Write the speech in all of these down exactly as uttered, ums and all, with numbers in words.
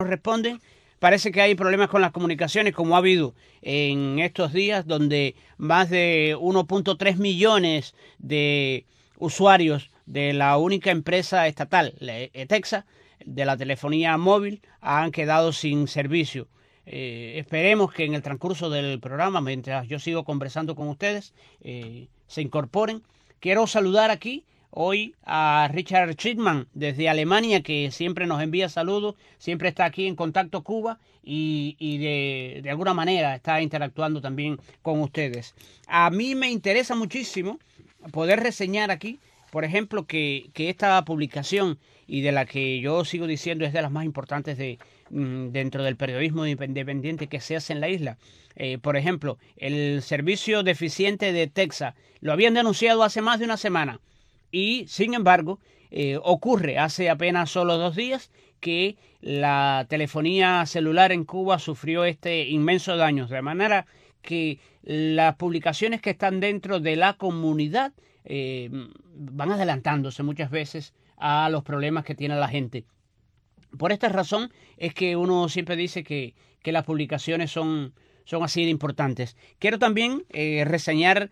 responden. Parece que hay problemas con las comunicaciones, como ha habido en estos días, donde más de uno punto tres millones de usuarios de la única empresa estatal, la ETEXA, de la telefonía móvil, han quedado sin servicio. Eh, esperemos que en el transcurso del programa, mientras yo sigo conversando con ustedes, eh, se incorporen. Quiero saludar aquí hoy a Richard Schittman desde Alemania, que siempre nos envía saludos, siempre está aquí en Contacto Cuba y, y de, de alguna manera está interactuando también con ustedes. A mí me interesa muchísimo poder reseñar aquí, por ejemplo, que, que esta publicación, y de la que yo sigo diciendo es de las más importantes de, dentro del periodismo independiente que se hace en la isla. Eh, por ejemplo, el servicio deficiente de Texas lo habían denunciado hace más de una semana. Y, sin embargo, eh, ocurre hace apenas solo dos días que la telefonía celular en Cuba sufrió este inmenso daño. De manera que las publicaciones que están dentro de la comunidad eh, van adelantándose muchas veces a los problemas que tiene la gente. Por esta razón es que uno siempre dice que, que las publicaciones son, son así de importantes. Quiero también eh, reseñar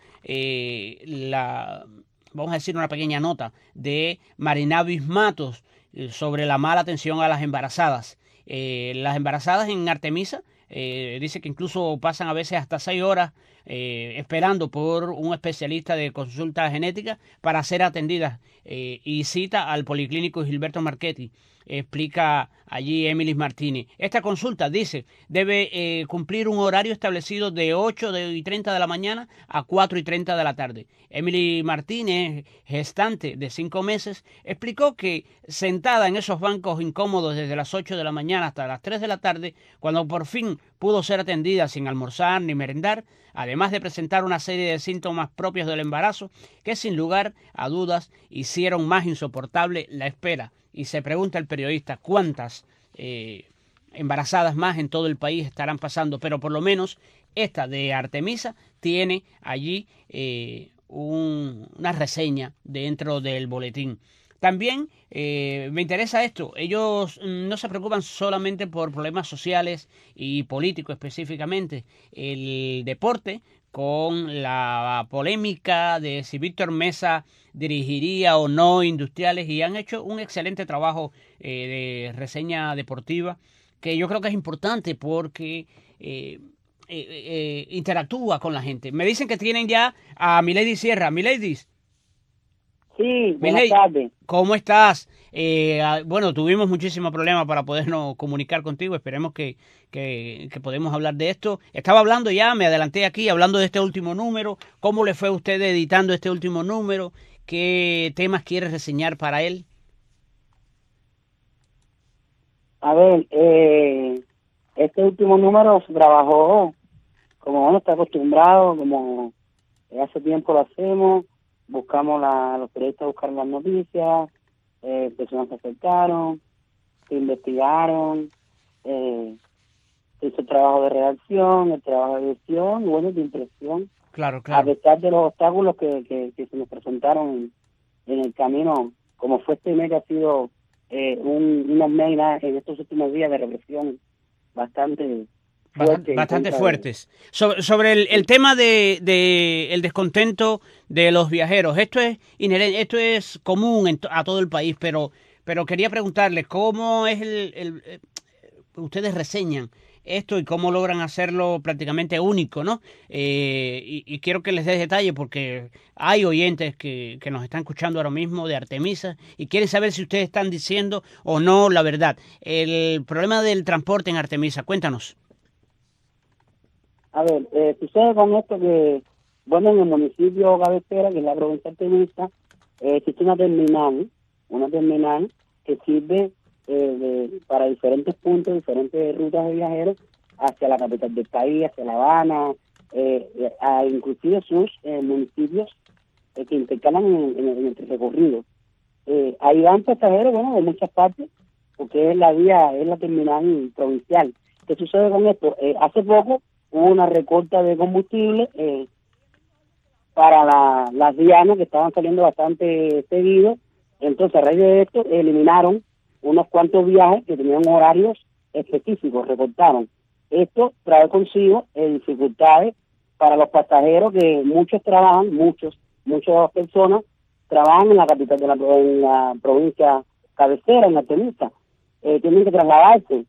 eh, la... vamos a decir una pequeña nota de Marinavis Matos eh, sobre la mala atención a las embarazadas. Eh, las embarazadas en Artemisa eh, dice que incluso pasan a veces hasta seis horas eh, esperando por un especialista de consulta genética para ser atendidas eh, y cita al Policlínico Gilberto Marchetti. Explica allí Emily Martínez. Esta consulta, dice, debe eh, cumplir un horario establecido de ocho y treinta de la mañana a cuatro y treinta de la tarde. Emily Martínez, gestante de cinco meses, explicó que sentada en esos bancos incómodos desde las ocho de la mañana hasta las tres de la tarde, cuando por fin pudo ser atendida sin almorzar ni merendar, además de presentar una serie de síntomas propios del embarazo, que sin lugar a dudas hicieron más insoportable la espera. Y se pregunta el periodista cuántas eh, embarazadas más en todo el país estarán pasando, pero por lo menos esta de Artemisa tiene allí eh, un, una reseña dentro del boletín. También eh, me interesa esto, ellos no se preocupan solamente por problemas sociales y políticos específicamente, el deporte, con la polémica de si Víctor Mesa dirigiría o no Industriales, y han hecho un excelente trabajo eh, de reseña deportiva, que yo creo que es importante porque eh, eh, eh, interactúa con la gente. Me dicen que tienen ya a Milady Sierra. Milady. Sí, buenas Milady, tardes. ¿cómo estás? Eh, bueno, tuvimos muchísimos problemas para podernos comunicar contigo. Esperemos que, que, que podemos hablar de esto. Estaba hablando ya, me adelanté aquí, hablando de este último número. ¿Cómo le fue a usted editando este último número? ¿Qué temas quiere reseñar para él? A ver, eh, este último número se trabajó como uno está acostumbrado, como hace tiempo lo hacemos. Buscamos la, los periodistas buscaron las noticias, eh, personas se acercaron, se investigaron, eh, hizo el trabajo de redacción, el trabajo de edición y bueno, de impresión. Claro, claro. A pesar de los obstáculos que, que, que se nos presentaron en, en el camino, como fue este mes que ha sido eh, un, unos meses en estos últimos días de represión bastante Bastante, bastante fuertes. De... Sobre, sobre el, el tema de, de el descontento de los viajeros, esto es inherente, esto es común en to, a todo el país, pero pero quería preguntarle cómo es el, el, el ustedes reseñan esto y cómo logran hacerlo prácticamente único, ¿no? Eh, y, y quiero que les dé detalle porque hay oyentes que, que nos están escuchando ahora mismo de Artemisa y quieren saber si ustedes están diciendo o no la verdad. El problema del transporte en Artemisa, cuéntanos. A ver, eh, sucede con esto que, bueno, en el municipio cabecera, que es la provincia de Artemisa, eh, existe una terminal, una terminal que sirve eh, de, para diferentes puntos, diferentes rutas de viajeros hacia la capital del país, hacia La Habana, eh, a inclusive sus eh, municipios eh, que intercalan en, en, en el recorrido. Eh, ahí van pasajeros, bueno, de muchas partes, porque es la vía, es la terminal provincial. ¿Qué sucede con esto? Eh, hace poco hubo una recorta de combustible eh, para la, las dianas que estaban saliendo bastante seguido. Entonces, a raíz de esto, eliminaron unos cuantos viajes que tenían horarios específicos reportaron. Esto trae consigo eh, dificultades para los pasajeros, que muchos trabajan, muchos, muchas personas trabajan en la capital de la, en la provincia cabecera, en Artemisa. Eh, tienen que trasladarse.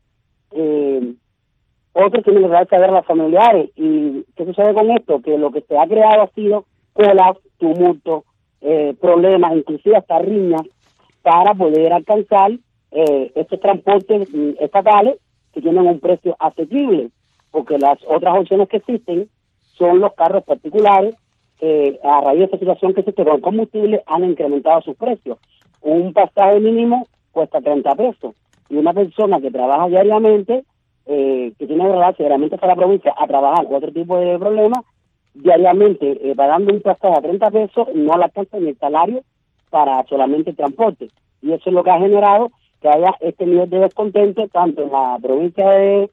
Eh, otros tienen que trasladarse a ver a los familiares. ¿Y qué sucede con esto? Que lo que se ha creado ha sido colas, tumultos, eh, problemas, inclusive hasta riñas, para poder alcanzar eh, estos transportes mm, estatales que tienen un precio asequible, porque las otras opciones que existen son los carros particulares, que a raíz de esta situación que existe con el combustible han incrementado sus precios. Un pasaje mínimo cuesta treinta pesos, y una persona que trabaja diariamente, eh, que tiene que trasladarse diariamente hasta la provincia a trabajar con otro tipo de problemas, diariamente eh, pagando un pasaje a treinta pesos, no le alcanza ni el salario para solamente el transporte. Y eso es lo que ha generado que haya este nivel de descontento tanto en la provincia de,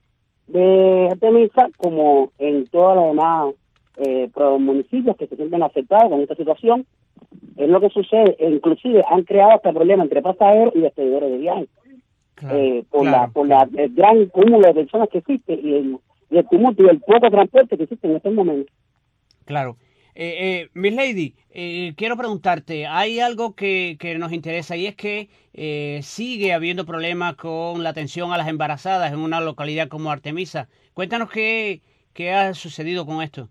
de Artemisa como en todos los demás eh, municipios que se sienten afectados con esta situación. Es lo que sucede, e inclusive han creado este problema entre pasajeros y despedidores de viajes. Claro, eh, por claro, la por claro. la el gran cúmulo de personas que existe y el, y el tumulto y el poco transporte que existe en estos momentos. Claro. Eh, eh, Miss Lady, eh, quiero preguntarte, hay algo que, que nos interesa, y es que eh, sigue habiendo problemas con la atención a las embarazadas en una localidad como Artemisa. Cuéntanos qué, qué ha sucedido con esto.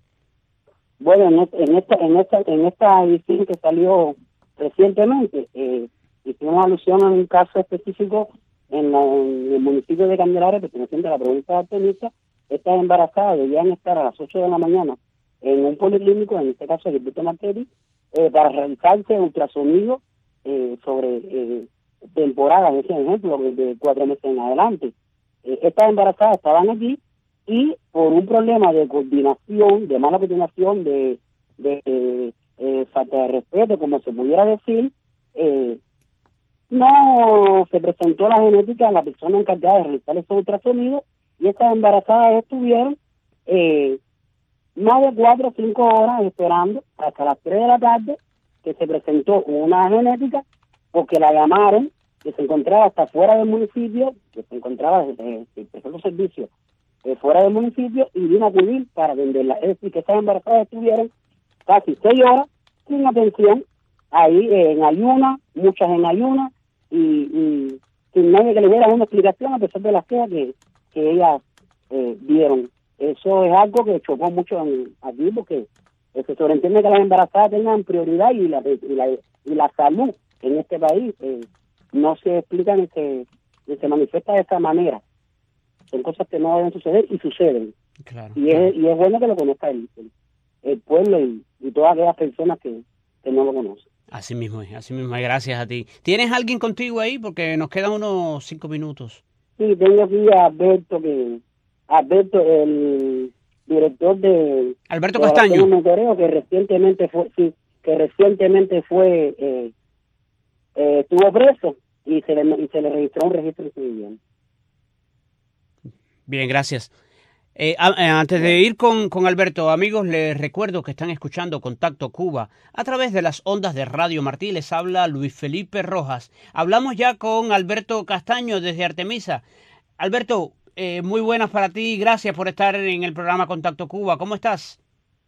Bueno, en, en esta en esta en esta edición que salió recientemente, eh, hicimos alusión a un caso específico en, la, en el municipio de Candelaria, perteneciente a la provincia de Artemisa. Estas embarazadas debían estar a las ocho de la mañana en un policlínico, en este caso el Gilberto Martelli, eh, para realizarse ultrasonido eh, sobre eh, temporadas, ese ejemplo, de cuatro meses en adelante. Eh, estas embarazadas estaban allí y por un problema de coordinación, de mala coordinación, de, de eh, eh, falta de respeto, como se pudiera decir, eh, no se presentó la genética a la persona encargada de realizar esos ultrasonidos, y estas embarazadas estuvieron eh, más de cuatro o cinco horas esperando hasta las tres de la tarde que se presentó una genética, porque la llamaron, que se encontraba hasta fuera del municipio, que se encontraba eh, prestando servicio eh, fuera del municipio, y vino a acudir para venderla. Es decir, que estas embarazadas estuvieron casi seis horas sin atención, ahí eh, en ayuna, muchas en ayuna, y, y sin nadie que le diera una explicación a pesar de las quejas que, que ellas eh, dieron. Eso es algo que chocó mucho en, aquí, porque se sobreentiende que las embarazadas tengan prioridad, y la y la, y la salud en este país eh, no se explica ni se, ni se manifiesta de esta manera. Son cosas que no deben suceder y suceden. Claro, y, claro. Es, y es bueno que lo conozca el, el, el pueblo y, y todas aquellas personas que, que no lo conocen. Así mismo es, así mismo es. Gracias a ti. ¿Tienes alguien contigo ahí? Porque nos quedan unos cinco minutos. Sí, tengo aquí a Alberto, que Alberto, el director de Alberto de Castaño, Monitoreo, que recientemente fue, sí, que recientemente fue eh, eh, estuvo preso y se le y se le registró un registro civil. Bien, gracias. Eh, antes de ir con, con Alberto, amigos, les recuerdo que están escuchando Contacto Cuba a través de las ondas de Radio Martí. Les habla Luis Felipe Rojas. Hablamos ya con Alberto Castaño desde Artemisa. Alberto, eh, muy buenas para ti. Gracias por estar en el programa Contacto Cuba. ¿Cómo estás?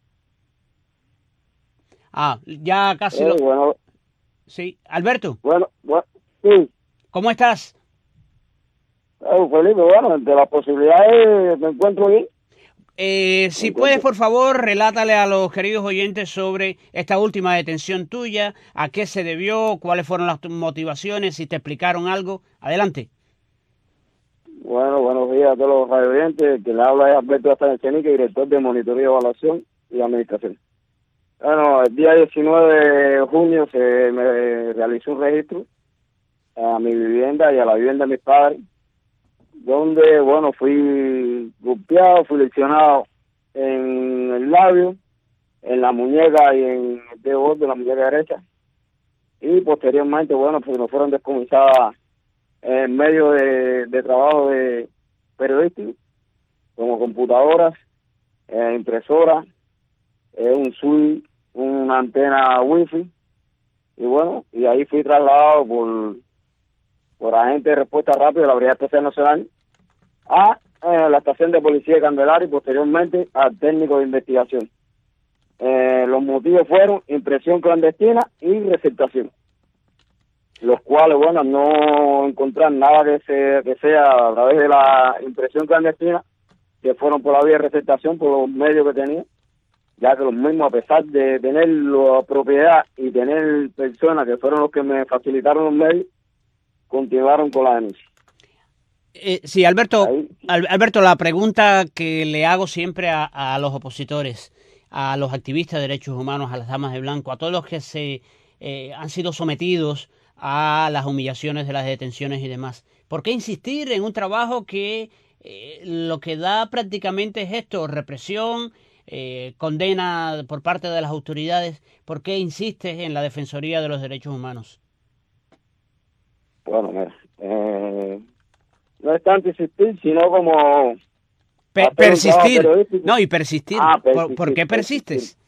Ah, ya casi Eh, lo... bueno, Sí, Alberto. bueno, bueno, sí. ¿Cómo estás? Eh, Felipe, bueno, de las posibilidades me encuentro bien. Eh, si puedes, por favor, relátale a los queridos oyentes sobre esta última detención tuya, a qué se debió, cuáles fueron las motivaciones, si te explicaron algo. Adelante. Bueno, buenos días a todos los radio oyentes. Que le habla es Alberto Castaño, director de Monitoreo, Evaluación y Administración. Bueno, el día diecinueve de junio se me realizó un registro a mi vivienda y a la vivienda de mis padres, donde, bueno, fui golpeado, fui lesionado en el labio, en la muñeca y en el dedo gordo de la muñeca derecha. Y posteriormente, bueno, pues nos fueron descomisadas en medio de, de trabajo de periodístico, como computadoras, eh, impresoras, eh, un switch, una antena wifi, y bueno, y ahí fui trasladado por por agente de respuesta rápida de la Brigada Especial Nacional a eh, la estación de policía de Candelaria y posteriormente al técnico de investigación. Eh, los motivos fueron impresión clandestina y receptación, los cuales, bueno, no encontrar nada que, se, que sea a través de la impresión clandestina, que fueron por la vía de receptación, por los medios que tenían, ya que los mismos, a pesar de tener la propiedad y tener personas que fueron los que me facilitaron los medios, continuaron con la denuncia. Eh, sí, Alberto, Ahí. Al- Alberto, la pregunta que le hago siempre a, a los opositores, a los activistas de derechos humanos, a las damas de blanco, a todos los que se eh, han sido sometidos a las humillaciones de las detenciones y demás, ¿por qué insistir en un trabajo que eh, lo que da prácticamente es esto, represión, eh, condena por parte de las autoridades? ¿Por qué insistes en la Defensoría de los Derechos Humanos? Bueno, mira, eh, no es tanto insistir, sino como... Pe- hacer un persistir. trabajo periodístico. No, y persistir. Ah, ¿Por, persistir, por qué persistir. persistes?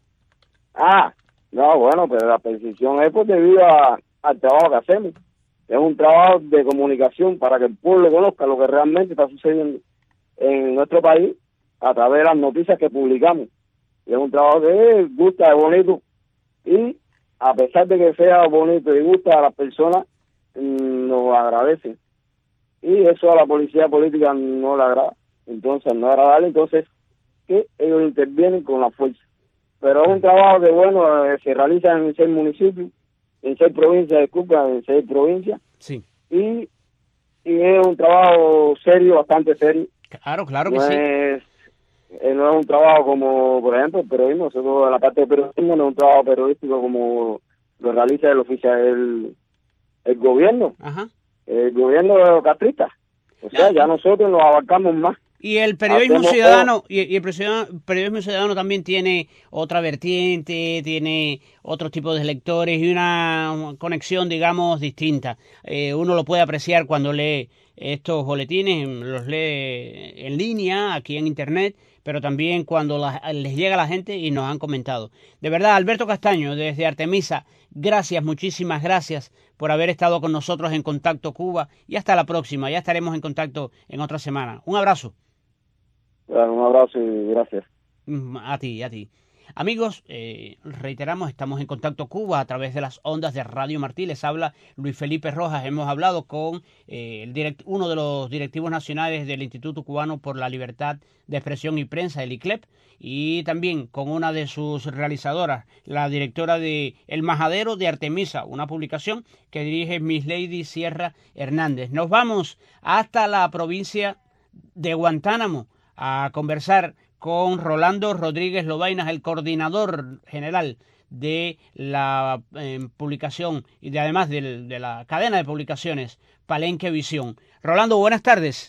Ah, no, bueno, pero la percepción es pues debido a, al trabajo que hacemos. Es un trabajo de comunicación para que el pueblo conozca lo que realmente está sucediendo en nuestro país a través de las noticias que publicamos. Y es un trabajo que gusta, es bonito, y a pesar de que sea bonito y gusta a las personas, mm, nos agradecen. Y eso a la policía política no le agrada. Entonces, no agradable, entonces, que ellos intervienen con la fuerza. Pero es un trabajo que, bueno, eh, se realiza en seis municipios, en seis provincias, disculpa, en seis provincias, Sí. y, y es un trabajo serio, bastante serio. Claro, claro que No sí. es, eh, no es un trabajo como, por ejemplo, el periodismo. Nosotros, en la parte de periodismo, no es un trabajo periodístico como lo realiza el oficial, el, el gobierno, Ajá. el gobierno castrista. O sea, ya nosotros nos abarcamos más. Y el periodismo Hacemos ciudadano, y, y el periodismo, periodismo ciudadano también tiene otra vertiente, tiene otro tipo de lectores y una conexión, digamos, distinta. Eh, uno lo puede apreciar cuando lee estos boletines, los lee en línea, aquí en internet, pero también cuando la- les llega a la gente y nos han comentado. De verdad, Alberto Castaño, desde Artemisa, gracias, muchísimas gracias por haber estado con nosotros en Contacto Cuba, y hasta la próxima, ya estaremos en contacto en otra semana. Un abrazo. Bueno, un abrazo y gracias. Mm, A ti, a ti. Amigos, eh, reiteramos, estamos en Contacto Cuba a través de las ondas de Radio Martí. Les habla Luis Felipe Rojas. Hemos hablado con eh, el direct, uno de los directivos nacionales del Instituto Cubano por la Libertad de Expresión y Prensa, el I C L E P, y también con una de sus realizadoras, la directora de El Majadero de Artemisa, una publicación que dirige Miss Lady Sierra Hernández. Nos vamos hasta la provincia de Guantánamo a conversar con Rolando Rodríguez Lobainas, el coordinador general de la eh, publicación y de, además de, de la cadena de publicaciones Palenque Visión. Rolando, buenas tardes.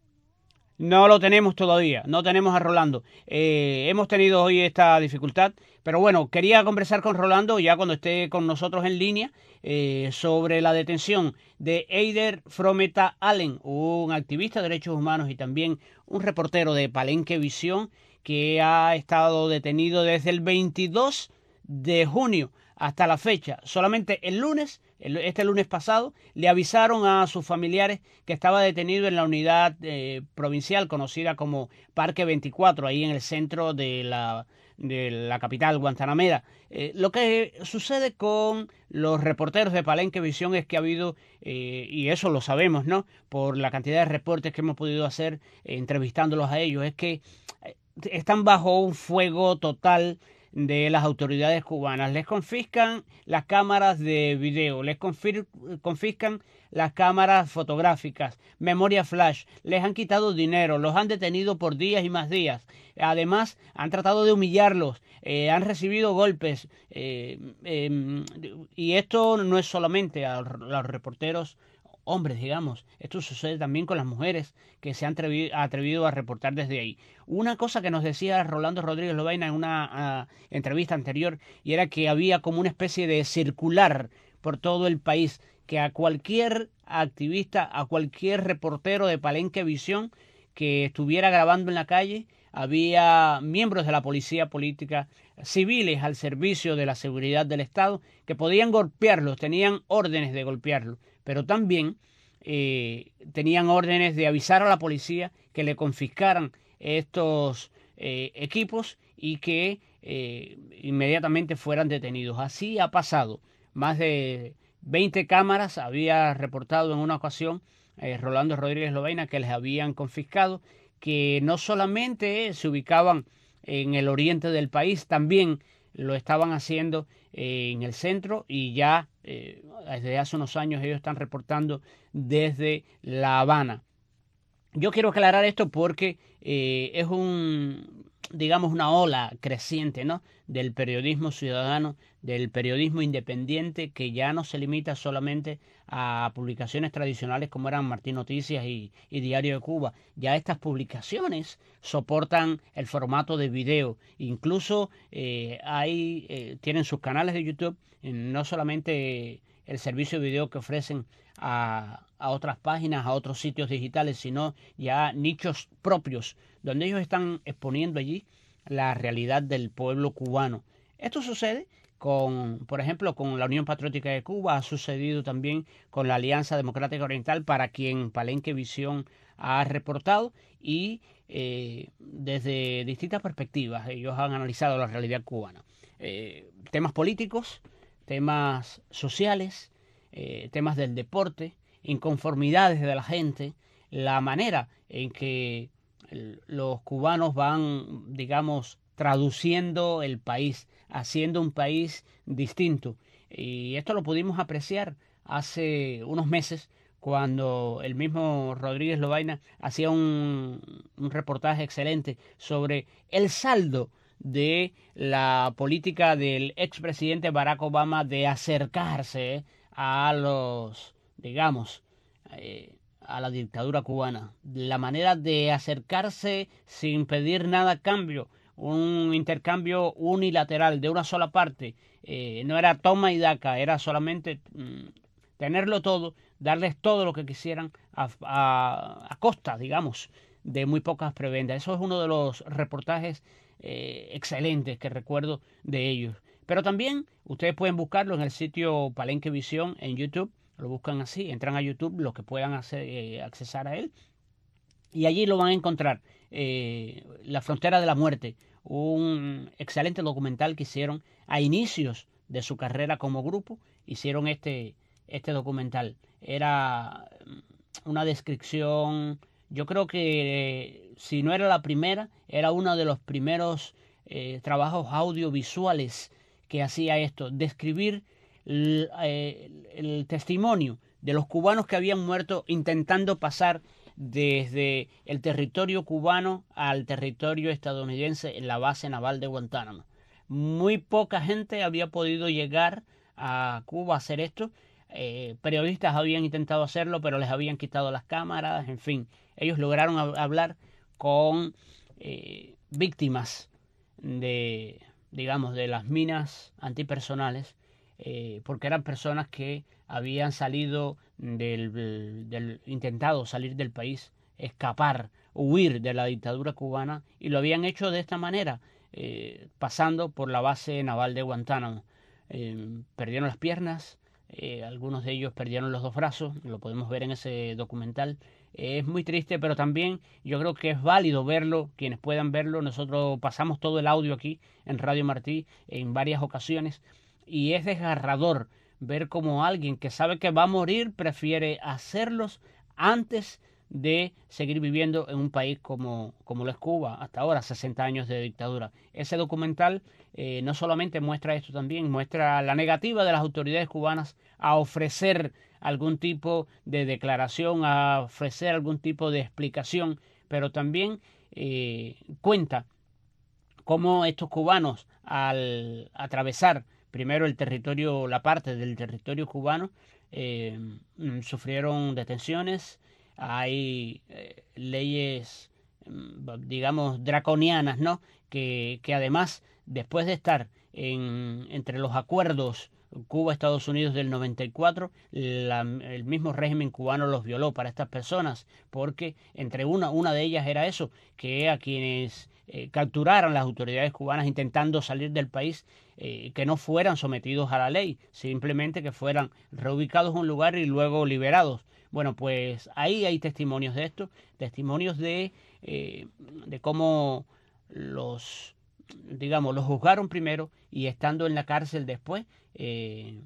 No lo tenemos todavía, no tenemos a Rolando. Eh, hemos tenido hoy esta dificultad, pero bueno, quería conversar con Rolando ya cuando esté con nosotros en línea eh, sobre la detención de Eider Frometa Allen, un activista de derechos humanos y también un reportero de Palenque Visión que ha estado detenido desde el veintidós de junio hasta la fecha. Solamente el lunes, el, este lunes pasado, le avisaron a sus familiares que estaba detenido en la unidad eh, provincial conocida como Parque veinticuatro, ahí en el centro de la, de la capital guantanamera. Eh, lo que sucede con los reporteros de Palenque Visión es que ha habido, eh, y eso lo sabemos, ¿no?, por la cantidad de reportes que hemos podido hacer eh, entrevistándolos a ellos, es que eh, están bajo un fuego total de las autoridades cubanas. Les confiscan las cámaras de video, les confir- confiscan las cámaras fotográficas, memoria flash, les han quitado dinero, los han detenido por días y más días. Además, han tratado de humillarlos, eh, han recibido golpes, eh, eh, y esto no es solamente a los reporteros hombres, digamos. Esto sucede también con las mujeres que se han atrevido, atrevido a reportar desde ahí. Una cosa que nos decía Rolando Rodríguez Lobaina en una uh, entrevista anterior, y era que había como una especie de circular por todo el país, que a cualquier activista, a cualquier reportero de Palenque Visión que estuviera grabando en la calle, había miembros de la policía política, civiles al servicio de la seguridad del Estado, que podían golpearlos, tenían órdenes de golpearlos, pero también eh, tenían órdenes de avisar a la policía que le confiscaran estos eh, equipos y que eh, inmediatamente fueran detenidos. Así ha pasado. Más de veinte cámaras había reportado en una ocasión eh, Rolando Rodríguez Lobaina que les habían confiscado, que no solamente se ubicaban en el oriente del país, también lo estaban haciendo eh, en el centro, y ya eh, desde hace unos años ellos están reportando desde La Habana. Yo quiero aclarar esto porque eh, es un, digamos, una ola creciente, ¿no?, del periodismo ciudadano, del periodismo independiente, que ya no se limita solamente a publicaciones tradicionales como eran Martín Noticias y, y Diario de Cuba. Ya estas publicaciones soportan el formato de video. Incluso eh, hay, eh, tienen sus canales de YouTube, eh, no solamente el servicio de video que ofrecen a, a otras páginas, a otros sitios digitales, sino ya nichos propios, donde ellos están exponiendo allí la realidad del pueblo cubano. Esto sucede con, por ejemplo, con la Unión Patriótica de Cuba, ha sucedido también con la Alianza Democrática Oriental, para quien Palenque Visión ha reportado, y eh, desde distintas perspectivas ellos han analizado la realidad cubana. Eh, temas políticos, temas sociales, eh, temas del deporte, inconformidades de la gente, la manera en que los cubanos van, digamos, traduciendo el país, haciendo un país distinto. Y esto lo pudimos apreciar hace unos meses, cuando el mismo Rodríguez Lobaina hacía un, un reportaje excelente sobre el saldo de la política del expresidente Barack Obama de acercarse a los, digamos, eh, a la dictadura cubana. La manera de acercarse sin pedir nada a cambio, un intercambio unilateral de una sola parte, eh, no era toma y daca, era solamente mm, tenerlo todo, darles todo lo que quisieran a, a, a costa, digamos, de muy pocas prebendas. Eso es uno de los reportajes eh, excelentes que recuerdo de ellos. Pero también ustedes pueden buscarlo en el sitio Palenque Visión en YouTube. Lo buscan así, entran a YouTube, los que puedan hacer, eh, accesar a él, y allí lo van a encontrar. eh, La Frontera de la Muerte, un excelente documental que hicieron a inicios de su carrera como grupo. Hicieron este, este documental. Era una descripción, yo creo que eh, si no era la primera, era uno de los primeros eh, trabajos audiovisuales que hacía esto, describir el, eh, el testimonio de los cubanos que habían muerto intentando pasar desde el territorio cubano al territorio estadounidense en la base naval de Guantánamo. Muy poca gente había podido llegar a Cuba a hacer esto. Eh, periodistas habían intentado hacerlo, pero les habían quitado las cámaras. En fin, ellos lograron hablar con eh, víctimas de, digamos, de las minas antipersonales, eh, porque eran personas que habían salido del, del intentado salir del país, escapar, huir de la dictadura cubana, y lo habían hecho de esta manera, eh, pasando por la base naval de Guantánamo. Eh, perdieron las piernas, eh, algunos de ellos perdieron los dos brazos, lo podemos ver en ese documental. Eh, es muy triste, pero también yo creo que es válido verlo, quienes puedan verlo. Nosotros pasamos todo el audio aquí en Radio Martí en varias ocasiones, y es desgarrador ver cómo alguien que sabe que va a morir prefiere hacerlos antes de seguir viviendo en un país como, como lo es Cuba, hasta ahora, sesenta años de dictadura. Ese documental eh, no solamente muestra esto, también muestra la negativa de las autoridades cubanas a ofrecer algún tipo de declaración, a ofrecer algún tipo de explicación, pero también eh, cuenta cómo estos cubanos, al atravesar primero el territorio, la parte del territorio cubano, eh, sufrieron detenciones. Hay eh, leyes, digamos, draconianas, ¿no?, que, que además, después de estar en, entre los acuerdos Cuba, Estados Unidos del noventa y cuatro, la, el mismo régimen cubano los violó para estas personas, porque entre una, una de ellas era eso, que a quienes eh, capturaran las autoridades cubanas intentando salir del país, eh, que no fueran sometidos a la ley, simplemente que fueran reubicados en un lugar y luego liberados. Bueno, pues ahí hay testimonios de esto, testimonios de, eh, de cómo los, digamos, los juzgaron primero y estando en la cárcel después, eh,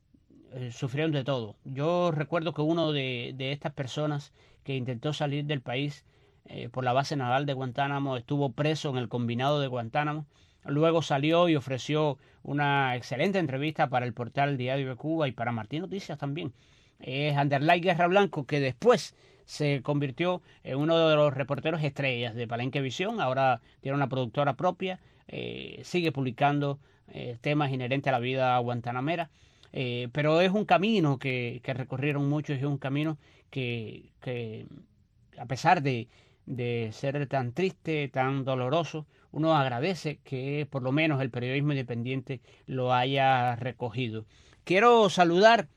eh, sufrieron de todo. Yo recuerdo que uno de, de estas personas que intentó salir del país eh, por la base naval de Guantánamo estuvo preso en el combinado de Guantánamo. Luego salió y ofreció una excelente entrevista para el portal Diario de Cuba y para Martín Noticias también. Es Anderlay Guerra Blanco, que después se convirtió en uno de los reporteros estrellas de Palenque Visión. Ahora tiene una productora propia, eh, sigue publicando eh, temas inherentes a la vida guantanamera. Eh, pero es un camino que, que recorrieron muchos, es un camino que, que a pesar de, de ser tan triste, tan doloroso, uno agradece que por lo menos el periodismo independiente lo haya recogido. Quiero saludar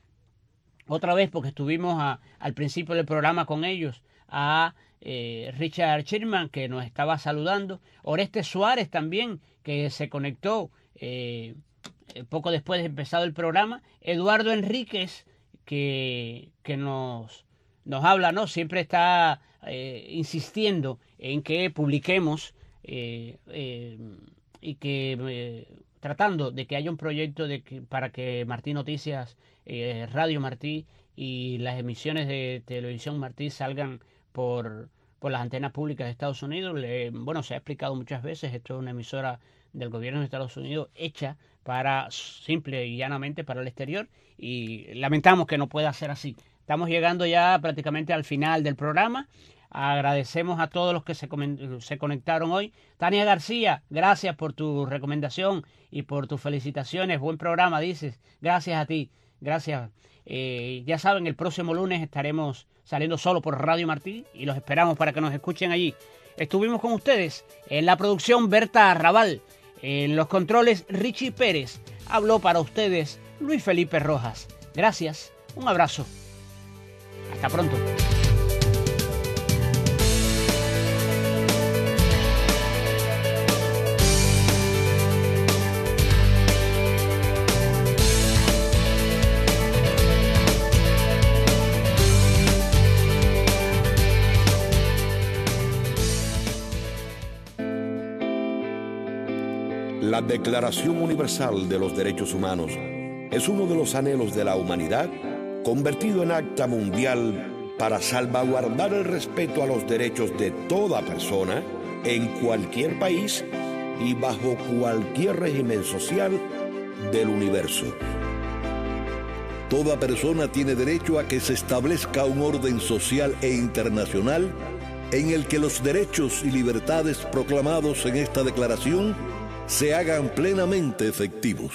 otra vez, porque estuvimos a, al principio del programa con ellos, a eh, Richard Sherman, que nos estaba saludando, Oreste Suárez también, que se conectó eh, poco después de empezado el programa, Eduardo Enríquez, que, que nos, nos habla, ¿no? Siempre está eh, insistiendo en que publiquemos eh, eh, y que eh, tratando de que haya un proyecto de que, para que Martí Noticias, eh, Radio Martí y las emisiones de televisión Martí salgan por, por las antenas públicas de Estados Unidos. Le, bueno, se ha explicado muchas veces, esto es una emisora del gobierno de Estados Unidos hecha para, simple y llanamente para el exterior, y lamentamos que no pueda ser así. Estamos llegando ya prácticamente al final del programa. Agradecemos a todos los que se, se conectaron hoy. Tania García, gracias por tu recomendación y por tus felicitaciones. Buen programa, dices. Gracias a ti. Gracias. Eh, ya saben, el próximo lunes estaremos saliendo solo por Radio Martí y los esperamos para que nos escuchen allí. Estuvimos con ustedes en la producción Berta Arrabal, en los controles Richie Pérez. Habló para ustedes Luis Felipe Rojas. Gracias. Un abrazo. Hasta pronto. La Declaración Universal de los Derechos Humanos es uno de los anhelos de la humanidad convertido en acta mundial para salvaguardar el respeto a los derechos de toda persona en cualquier país y bajo cualquier régimen social del universo. Toda persona tiene derecho a que se establezca un orden social e internacional en el que los derechos y libertades proclamados en esta declaración se hagan plenamente efectivos.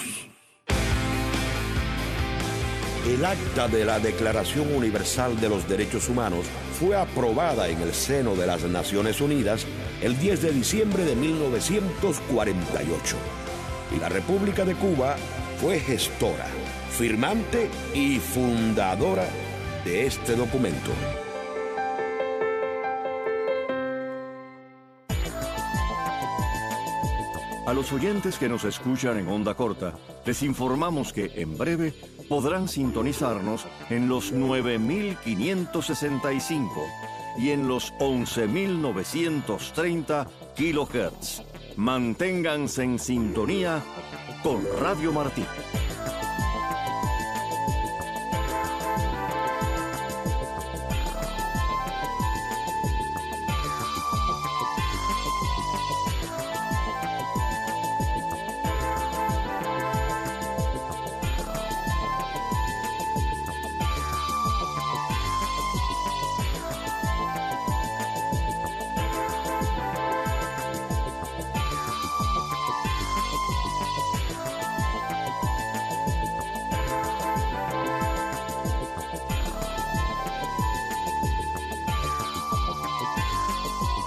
El acta de la Declaración Universal de los Derechos Humanos fue aprobada en el seno de las Naciones Unidas el diez de diciembre de mil novecientos cuarenta y ocho. Y la República de Cuba fue gestora, firmante y fundadora de este documento. A los oyentes que nos escuchan en onda corta, les informamos que en breve podrán sintonizarnos en los nueve mil quinientos sesenta y cinco y en los once mil novecientos treinta kilohertz. Manténganse en sintonía con Radio Martí.